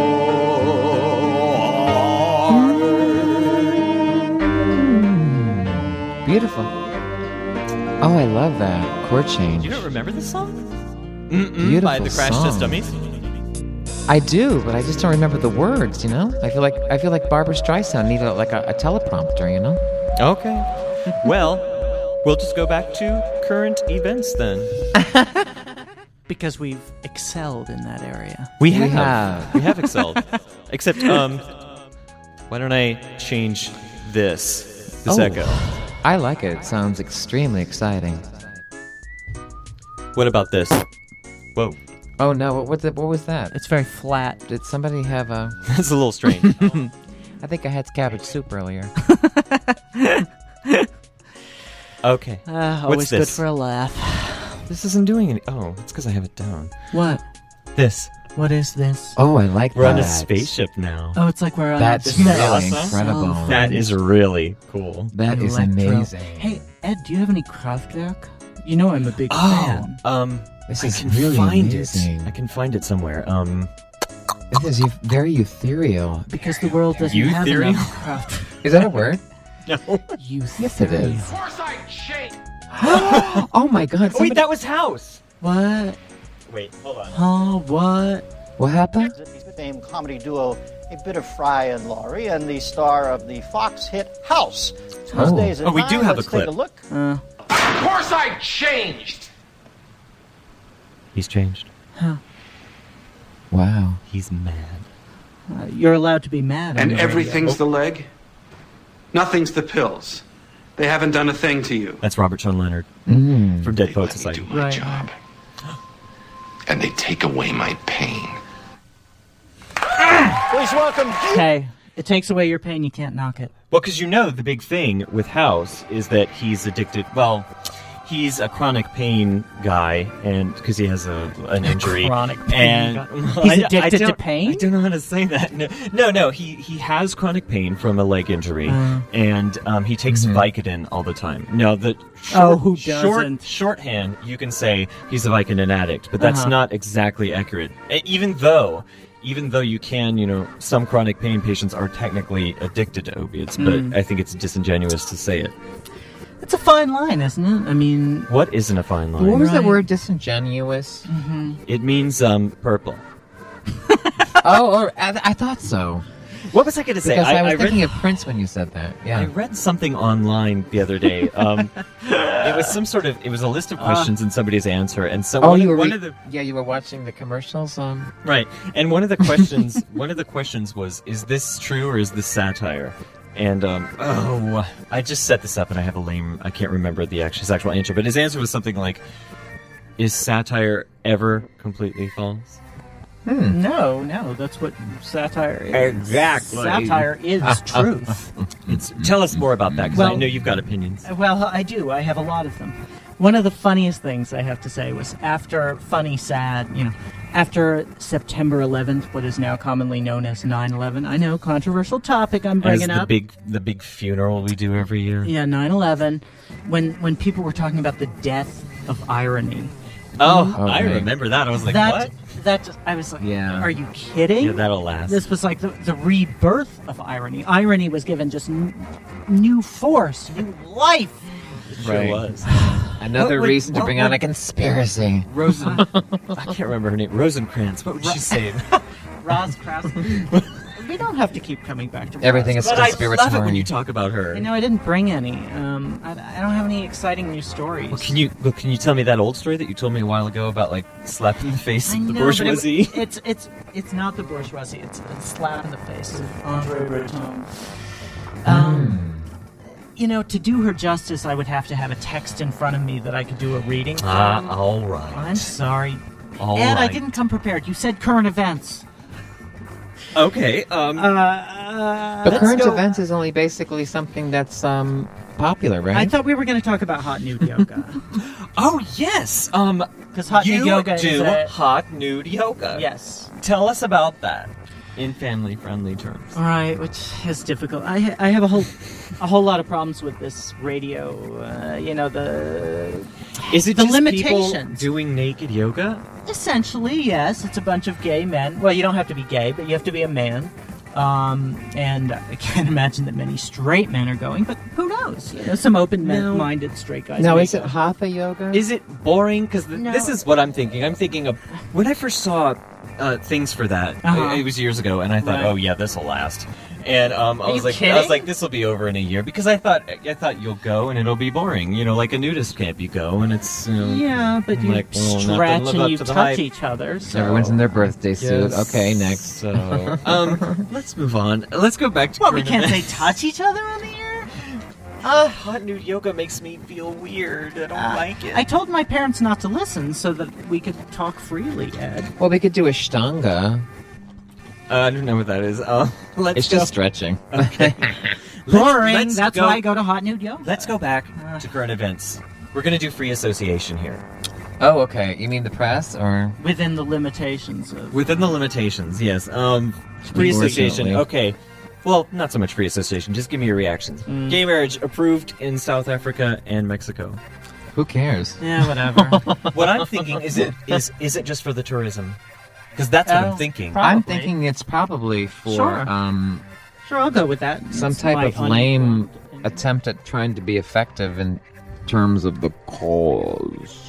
hard. Beautiful. Oh, I love that chord change. You don't remember this song? Mm-mm, Beautiful by the Crash Test song. Dummies? I do, but I just don't remember the words. You know, I feel like I feel like Barbra Streisand needed like a, a teleprompter. You know. Okay. Well, we'll just go back to current events then. Because we've excelled in that area. We We have. have. We have excelled. Except, um, why don't I change this? This Oh. echo. I like it. It sounds extremely exciting. What about this? Whoa. Oh no! What was it? What was that? It's very flat. Did somebody have a? That's a little strange. I think I had cabbage soup earlier. Okay. Uh, What's always good this? for a laugh. This isn't doing any... Oh, it's because I have it down. What? This. What is this? Oh, I like We're that. on a spaceship now. Oh, it's like we're on That's Isn't that really awesome? incredible. So That fun. is really cool. That is Electro. amazing. Hey, Ed, do you have any Kraftwerk? You know I'm a big Oh, fan. um, This I is can really find amazing. it. I can find it somewhere. Um, This is eu- very ethereal. Because the world doesn't You have theory? enough Kraftwerk. Is that a word? no. Youth. Yes, it theory. is. Oh my God! Somebody... Wait, that was House. What? Wait, hold on. Huh? What? What happened? The famed comedy duo A Bit of Fry and Laurie, and the star of the Fox hit House. Tuesdays at Oh, we nine. do have Let's a clip. Take a look. Uh, Of course I changed! He's changed. Wow. He's mad. uh, you're allowed to be mad. on And the everything's radio. the leg? Nothing's the pills. They haven't done a thing to you. That's Robert Sean Leonard Mm. from Dead They Poet let me Society. do my Right. job. And they take away my pain. Please welcome. Hey, it takes away your pain. You can't knock it. Well, because you know the big thing with House is that he's addicted. Well, he's a chronic pain guy, and because he has a an injury, Chronic pain and guy. well, He's I- I addicted to don't- pain? I don't know how to say that. No, no, no. He he has chronic pain from a leg injury, Uh. and um, he takes Mhm. Vicodin all the time. No, the short, Oh, who short doesn't? shorthand you can say he's a Vicodin addict, but that's Uh-huh. not exactly accurate. E- Even though. Even though you can, you know, some chronic pain patients are technically addicted to opiates, but Mm. I think it's disingenuous to say it. It's a fine line, isn't it? I mean, What isn't a fine line? What was that Right. word? Disingenuous. It means um purple. Oh, or I, I thought so. What was I going to say? Because I, was I thinking read, of Prince when you said that. Yeah. I read something online the other day. Um, it was some sort of. It was a list of questions and somebody's answer, and so oh, one, you were one re- of the yeah, you were watching the commercials. Um, right, and one of the questions, one of the questions was, "Is this true or is this satire?" And um, oh, I just set this up, and I have a lame. I can't remember the actual his actual answer, but his answer was something like, "Is satire ever completely false?" no, no, that's what satire is. Exactly. Satire is truth. It's, tell us more about that, because I Well- know you've got opinions. Well, I do. I have a lot of them. One of the funniest things I have to say was after funny, sad, you know, after September eleventh, what is now commonly known as nine eleven. I know, controversial topic I'm As bringing the up. big, the big funeral we do every year. Yeah, nine eleven. When when people were talking about the death of irony. Oh, Oh, I right. remember that. I was like, that what? that I was like, Yeah. are you kidding? Yeah, that'll last. This was like the, the rebirth of irony. Irony was given just n- new force, new life. It sure Right. was. another What would- reason to what bring on would- a conspiracy. Rosen. I can't remember her name. Rosencrantz. What would she say? Roz Kraus. We don't have to keep coming back to Everything Roz. is But I conspiratory. love it when you talk about her. I know I didn't bring any. Um, I, I don't have any exciting new stories. Well, can you well, can you tell me that old story that you told me a while ago about like slapping the face I of the know, but it- bourgeoisie? it's it's it's not the bourgeoisie. It's a slap in the face of Andre Breton. Um, you know, to do her justice, I would have to have a text in front of me that I could do a reading from. Ah, all right. I'm sorry. All Ed, I right. didn't come prepared. You said current events. Okay. Um. Uh, But let's current go- events is only basically something that's um popular, right? I thought we were going to talk about hot nude yoga. Oh yes. Um. Because hot you nude yoga do is a... hot nude yoga. Yes. Tell us about that in family-friendly terms. All right, which is difficult. I ha- I have a whole a whole lot of problems with this radio. Uh, you know the Is it the just limitations? people doing naked yoga? Essentially, yes. It's a bunch of gay men. Well, you don't have to be gay, but you have to be a man. Um, and I can't imagine that many straight men are going, but who knows? You know, some open-minded straight guys. Now, may is it go. hatha yoga? Is it boring? Because No. this is what I'm thinking. I'm thinking of when I first saw uh, things for that. Uh-huh. It was years ago, and I thought, Right. oh yeah, this will last. And um, I Are was you like, I kidding? was like, this will be over in a year because I thought, I thought you'll go and it'll be boring. You know, like a nudist camp, you go and it's you know, Yeah, but you like, well, not gonna stretch live and up you to the touch hype. each other. So. Everyone's in their birthday suit. Yes. Okay, next. So, um, let's move on. Let's go back to. What, we current can't say events. touch each other on the air? Ah, hot nude yoga makes me feel weird. I don't like it. I told my parents not to listen so that we could talk freely, Ed. Well, we could do Ashtanga. Uh, I don't know what that is. Uh, let's It's go. just stretching. Okay. Boring. let's That's go- why I go to hot nude yoga. Let's go back to current events. We're gonna do free association here. Oh, okay. You mean the press, or Within the limitations of... Within the limitations, yes. Um, free association. Unfortunately. Okay. Well, not so much free association. Just give me your reactions. Mm. Gay marriage approved in South Africa and Mexico. who cares? Yeah, whatever. What I'm thinking is it is is it just for the tourism? Because that's what Oh, I'm thinking. probably. I'm thinking it's probably for Sure. um Sure, I'll go with that. some It's type my of lame uninformed opinion. attempt at trying to be effective in terms of the cause.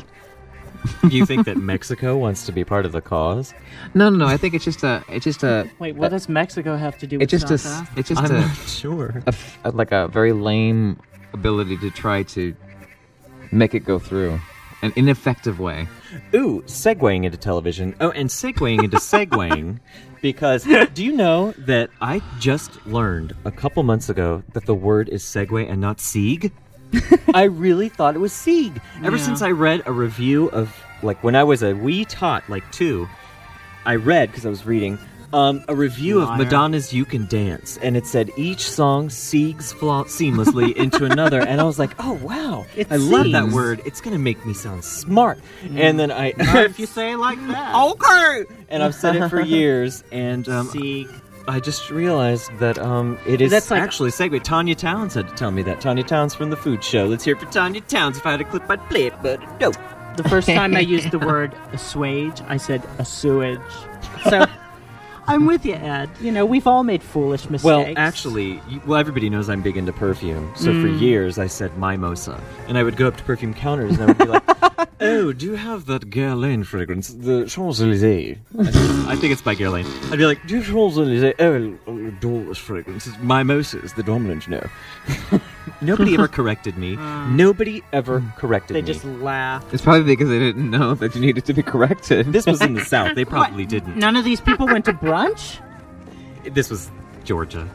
Do you think that Mexico wants to be part of the cause? No, no, no. I think it's just a. It's just a. Wait, what a- does Mexico have to do with It's just a. South s- Africa? It's just I'm a, not sure. a f- a- like a very lame ability to try to make it go through, an ineffective way. Ooh, segueing into television. Oh, and segueing into segueing, because do you know that I just learned a couple months ago that the word is segue and not sieg? I really thought it was sieg. Ever Yeah. since I read a review of, like, when I was a wee tot, like two, I read, because I was reading, um, a review Liar. of Madonna's You Can Dance, and it said each song siegs flaw- seamlessly into another, and I was like, oh, wow, It I love that siegs. word. It's going to make me sound smart. And then I... Not if you say it like that. Okay. And I've said it for years, and um, See, I just realized that um, it is That's like- actually segue. Tanya Towns had to tell me that. Tanya Towns from the Food Show. Let's hear it for Tanya Towns. If I had a clip, I'd play it, but no. the first time I used the word assuage, I said a sewage. So, I'm with you, Ed. You know, we've all made foolish mistakes. Well, actually, you- well, everybody knows I'm big into perfume. So for Mm. years, I said mimosa. And I would go up to perfume counters and I would be like, oh, do you have that Guerlain fragrance? The Champs-Élysées. I think it's by Guerlain. I'd be like, do you have Champs-Élysées? Oh, I adore this fragrance. It's mimosa is the dominant, no. Nobody ever corrected me. Nobody ever corrected they me. just laugh. It's probably because they didn't know that you needed to be corrected. This was in the South. They probably What? didn't. None of these people went to brunch? This was Georgia.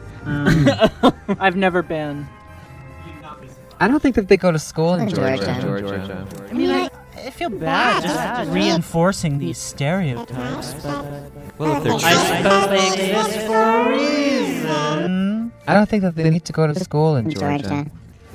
I've never been. I don't think that they go to school in In Georgia. Georgia. I mean, I, I feel bad just reinforcing these stereotypes, but uh, Well, if they're I suppose they exist for a reason. I don't think that they need to go to school in In Georgia. Georgia.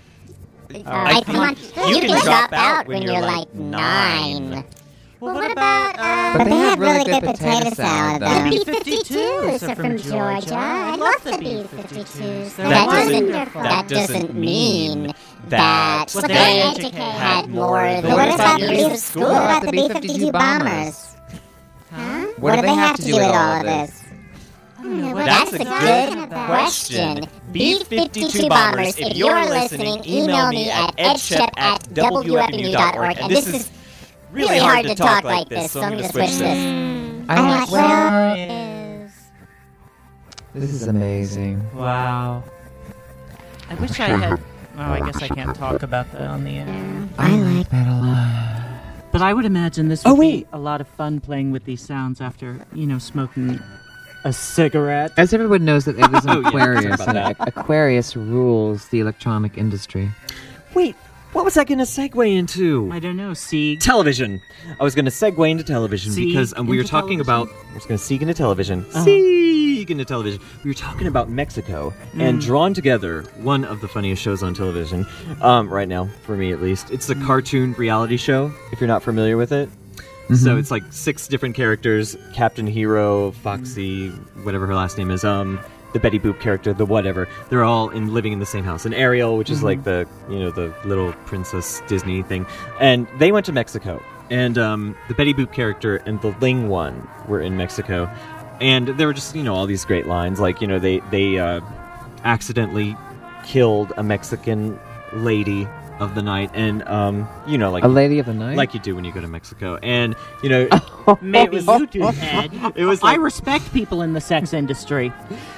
I Hey, come on. think You, can drop out when you're like nine. Well, what about, uh, But they have really good potato salad, though. The B fifty-twos are from Georgia. I love the B fifty-twos. They're That wonderful. doesn't, that doesn't mean that that Well, they they educate had more than... But What what about about the the years of school about the B fifty-two bombers? Huh? What do they have to do with all of this? That's a good question. B fifty-two bombers, if you're listening, email me at edshep at w f n u dot org. And this is really hard to talk like this, so I'm going to switch this. I I'm like like, well, is... This is amazing. Wow. I wish I had... Oh, I guess I can't talk about that on the air. I like that a lot. But I would imagine this would be a lot of fun playing with these sounds after, you know, smoking a cigarette. As everyone knows, that it is an Oh, yeah, Aquarius. sorry about and that. Aqu- Aquarius rules the electronic industry. Wait, what was I going to segue into? I don't know. See, Television. I was going to segue into television Seeg because um, we were into talking television? about. I was going to seek into television. Uh-huh. Seek into television. We were talking about Mexico and Mm. drawn together one of the funniest shows on television um, right now, for me at least. It's a Mm. cartoon reality show. If you're not familiar with it. So it's like six different characters: Captain Hero, Foxy, whatever her last name is, um, the Betty Boop character, the whatever. They're all in living in the same house. And Ariel, which is like the you know the little princess Disney thing, and they went to Mexico. And um, the Betty Boop character and the Ling one were in Mexico, and there were just you know all these great lines, like you know they they uh, accidentally killed a Mexican lady of the night, and um, you know like A lady of the night? like you do when you go to Mexico, and you know maybe it was, you do, Ed. it was I like, respect people in the sex industry.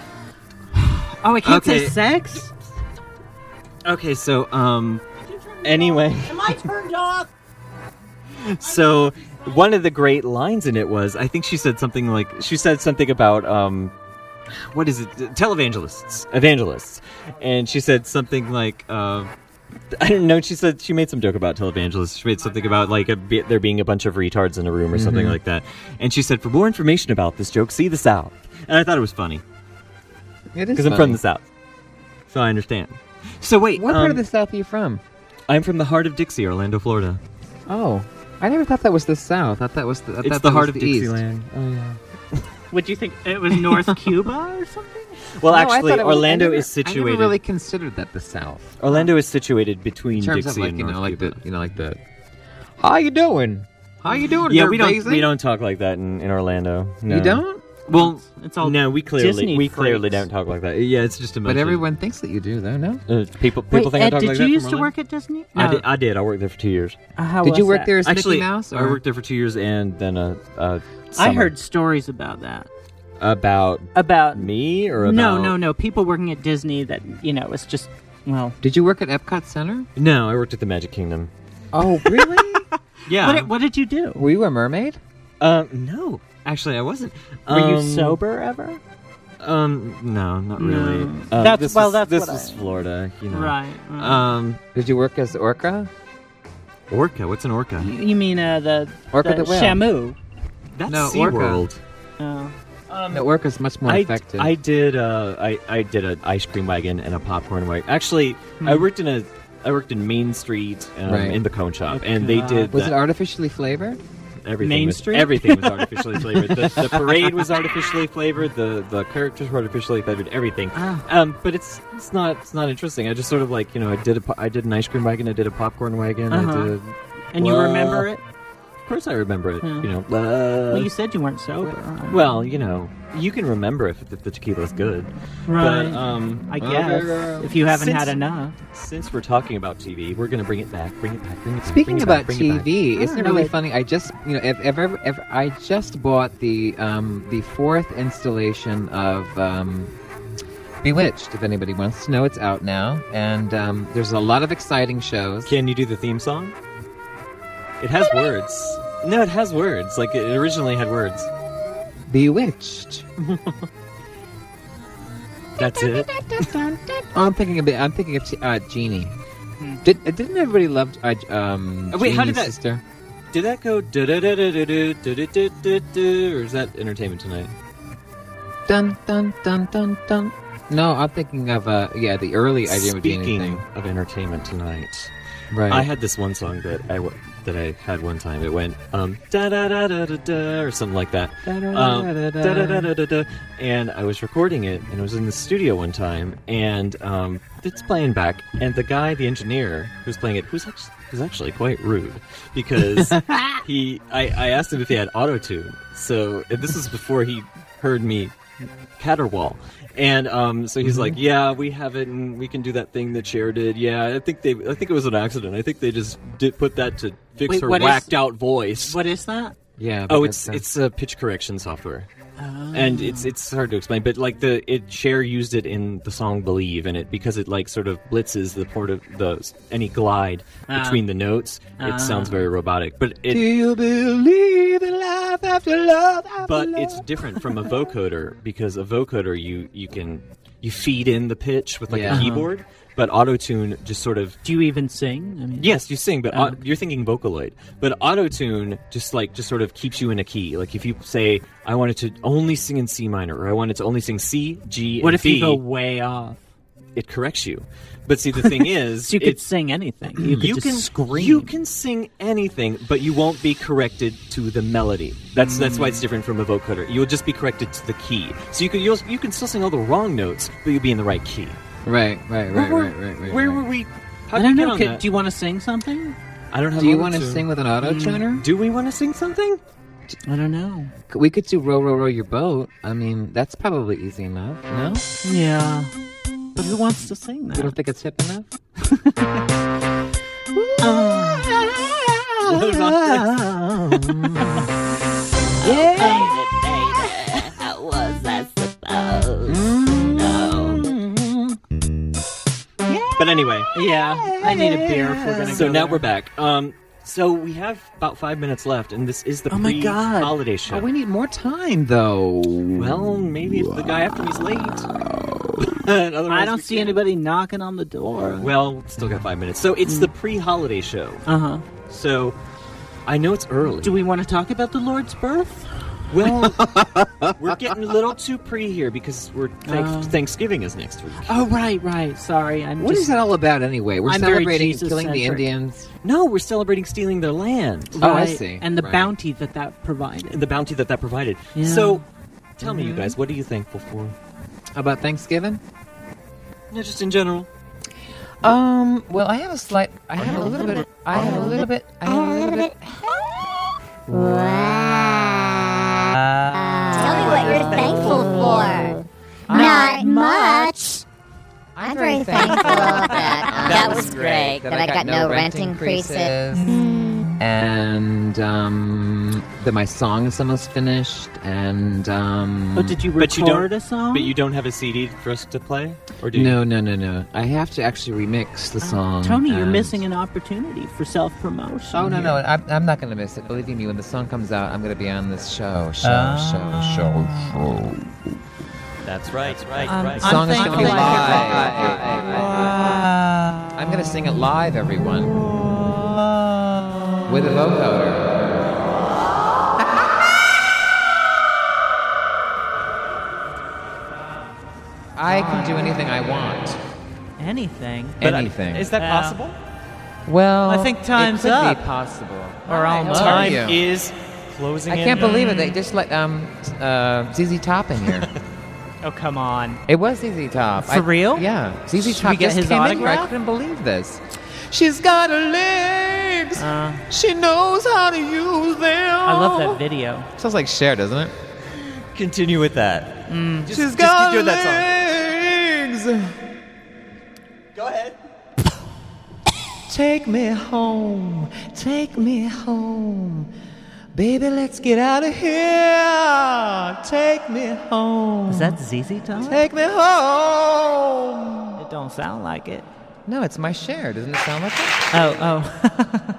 Oh, I can't Okay. say sex? okay, so um, anyway, Am I turned off? so one of the great lines in it was, I think she said something like, she said something about um, what is it, televangelists, evangelists, and she said something like. Uh, I don't know. She said she made some joke about televangelists. She made something about like a, be- there being a bunch of retards in a room or something Mhm. like that. And she said, for more information about this joke, see the South. And I thought it was funny It is because I'm from funny. the South, so I understand. So wait, What part um, of the South are you from? I'm from the heart of Dixie, Orlando, Florida. Oh, I never thought that was the South. I thought that was the. I It's thought the that heart was of the East. Dixieland. Oh yeah. Would you think it was North Cuba or something? Well, No, I actually, thought it was- Orlando I never, is situated. I never really considered that the South. Orlando is situated between In terms Dixie of like and you North know like Cuba. the you know like the. How you doing? How you doing? Yeah, there, we don't Basie? we don't talk like that in, in Orlando. No. You don't? Well, It's all no, we clearly Disney we clearly freaks. don't talk like that. Yeah, it's just emotion. But everyone thinks that you do, though. No. Uh, people people Wait, think I Ed, talk did like you that used from to Orlando? work at Disney? I No. did. I did. I worked there for two years. Uh, how Did you was work that? there as Actually, Mickey Mouse? I or- worked there for two years and then a. a I summer. heard stories about that. about About me or about no, no, no. People working at Disney that you know it's just well. Did you work at Epcot Center? No, I worked at the Magic Kingdom. Oh, really? Yeah. What, did- what did you do? Were you a mermaid? Um, no, actually, I wasn't. Were you Um, sober ever? Um, no, not really. No. Um, That's- this well, was, that's this what was I- Florida, you know. Right. right. Um, Did you work as Orca? orca. What's an orca? you, you mean uh, the Orca the the whale. Shamu? That's No, orca. SeaWorld. Oh. Um, The Orca's much more I, effective. I did. Uh, I I did an ice cream wagon and a popcorn wagon. Actually, Hmm. I worked in a. I worked in Main Street um, Right. in the cone shop, Oh, and they God. did. was that- it artificially flavored? everything Main was, Street? Everything was artificially flavored. The, the parade was artificially flavored. The the characters were artificially flavored. Everything. Ah. Um, but it's it's not it's not interesting. I just sort of like you know I did a po- I did an ice cream wagon. I did a popcorn wagon. Uh-huh. I did. And you Well, remember it? Of course, I remember it. Hmm. You know. Uh, Well, you said you weren't sober. well, you know, you can remember if, if the tequila's good. Right. But, um, I guess if you haven't since- had enough. Since we're talking about T V, we're going to bring it back. Bring it back. Bring it back. Speaking bring it about back, bring T it back. V, Oh, isn't it really really? funny? I just, you know, if, if, ever, if I just bought the um, the fourth installation of um, Bewitched. If anybody wants to know, it's out now, and um, there's a lot of exciting shows. Can you do the theme song? It has words. No, it has words. Like it originally had words. Bewitched. That's it. Oh, I'm thinking of it. I'm thinking of uh, Genie. Did uh, didn't everybody love uh, um? Oh, wait, how Genie's did that- Sister? Did that go da da da da da da da da da da, or is that Entertainment Tonight? Dun dun dun dun dun. No, I'm thinking of uh, yeah, the early idea of Genie Speaking thing. of Entertainment Tonight, Right. I had this one song that I w- that I had one time. It went um da da da da da da or something like that. Um, da da da da da da. And I was recording it, and it was in the studio one time, and um, it's playing back, and the guy, the engineer who's playing it, who's actually, who's actually quite rude, because he, I, I asked him if he had auto-tune, so and this is before he heard me caterwaul. And um, so he's like, "Yeah, we have it, and we can do that thing that Cher did. Yeah, I think they, I think it was an accident. I think they just did put that to fix Wait, her what is- whacked out voice." What is that? Yeah. Oh, but it's that's, uh, it's a pitch correction software, Oh. and it's it's hard to explain. But like the it Cher used it in the song "Believe," and it because it like sort of blitzes the port of the any glide Ah. between the notes. Ah. It sounds very robotic, but Do it you believe in life after love, after But love. it's different from a vocoder because a vocoder you you can you feed in the pitch with like Yeah. a keyboard, but autotune just sort of. Do you even sing? I mean, Yes, you sing, but Oh. au- you're thinking Vocaloid. But autotune just like just sort of keeps you in a key. Like if you say, "I wanted to only sing in C minor," or "I wanted to only sing C, G, What and if B," you go way off? it corrects you. But see, the thing is, So you could it's- sing anything. You could you just can scream. You can sing anything, but you won't be corrected to the melody. That's that's why it's different from a vocoder. You'll just be corrected to the key. So you can you'll, you can still sing all the wrong notes, but you'll be in the right key. Right, right, right, Where were- right, right, right. Where right. were we? I How'd don't we get know. on Could, that? do you want to sing something? I don't have. Do you want to sing with an auto tuner? Do we want to sing something? I don't know. We could do row, row, row your boat. I mean, that's probably easy enough. No, Yeah. But who wants to sing that? you don't think it's hip enough? What about this? How was I supposed But anyway, Yeah, I need a beer if we're gonna so go now there. we're back. Um, so we have about five minutes left, and this is the Oh my God. pre-holiday show. Oh, we need more time, though. Well, maybe if the guy after me's late. Otherwise I don't we see can't. anybody knocking on the door. Well, still got five minutes. So it's the pre-holiday show. Uh huh. So I know it's early. Do we want to talk about the Lord's birth? Well, we're getting a little too pre here because we're thank- Uh. Thanksgiving is next week. Oh, right, right. Sorry, I'm What just. is that all about anyway? We're I'm very celebrating killing the Jesus-centric. Indians. No, we're celebrating stealing their land. Oh, I Right, see. And the Right. bounty that that provided. And the bounty that that provided. Yeah. So, tell me, you guys, what are you thankful for? About Thanksgiving? No, just in general. Um. Well, I have a slight. I have a little bit. I have a little bit. I have a little bit. Tell me what you're thankful for. Not much. I'm very thankful that um, that was great. That I got no rent increases. And um, that my song is almost finished. And um. Oh, did you But you record don't. a song? But you don't have a C D for us to play, or do you? No, no, no, no. I have to actually remix the song. Tony, you're and- missing an opportunity for self-promotion. Oh no, here. no, I'm, I'm not going to miss it. Believe you me, when the song comes out, I'm going to be on this show, show, Ah. show, show, show. That's right. That's right. Um, right. The song is going to be thankful. live. I'm going to sing it live, everyone, with a vocoder. I can do anything I want. Anything. But I- Anything. is that Yeah. possible? Well, I think time's it could up. be possible. Or Hi, almost. how are Time you? is closing. I in. can't believe it. They just let um uh Z Z Top in here. Oh, come on. It was Z Z Top. For I- real? Yeah. Z Z Should Top we get just his came in here. I autograph? couldn't believe this. She's got her legs. Uh, She knows how to use them. I love that video. Sounds like Cher, doesn't it? Continue with that. Mm. Just, She's just got keep doing that legs. Go ahead. Take me home. Take me home. Baby, let's get out of here. Take me home. Is that Z Z Top? Take me home. It don't sound like it. No, it's my Cher. Doesn't it sound like it? Oh, oh.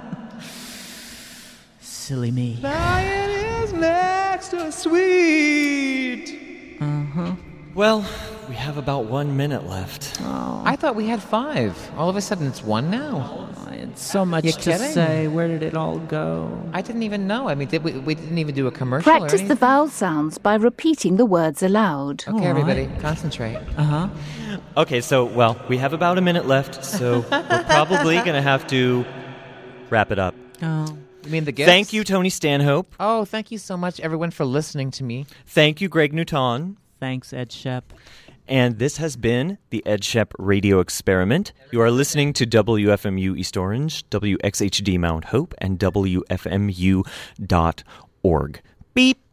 Silly me. Lying is next to sweet. Uh-huh. Well, we have about one minute left. Oh. I thought we had five. All of a sudden, it's one now. I had so much You to kidding? say. Where did it all go? I didn't even know. I mean, did we? We didn't even do a commercial. Practice or the anything? vowel sounds by repeating the words aloud. Okay, everybody, concentrate. Uh-huh. Okay, so, well, we have about a minute left, so we're probably going to have to wrap it up. Oh. You mean the gifts? Thank you, Tony Stanhope. Oh, thank you so much, everyone, for listening to me. Thank you, Greg Newton. Thanks, Ed Shep. And this has been the Ed Shep Radio Experiment. You are listening to W F M U East Orange, W X H D Mount Hope, and W F M U dot org. Beep.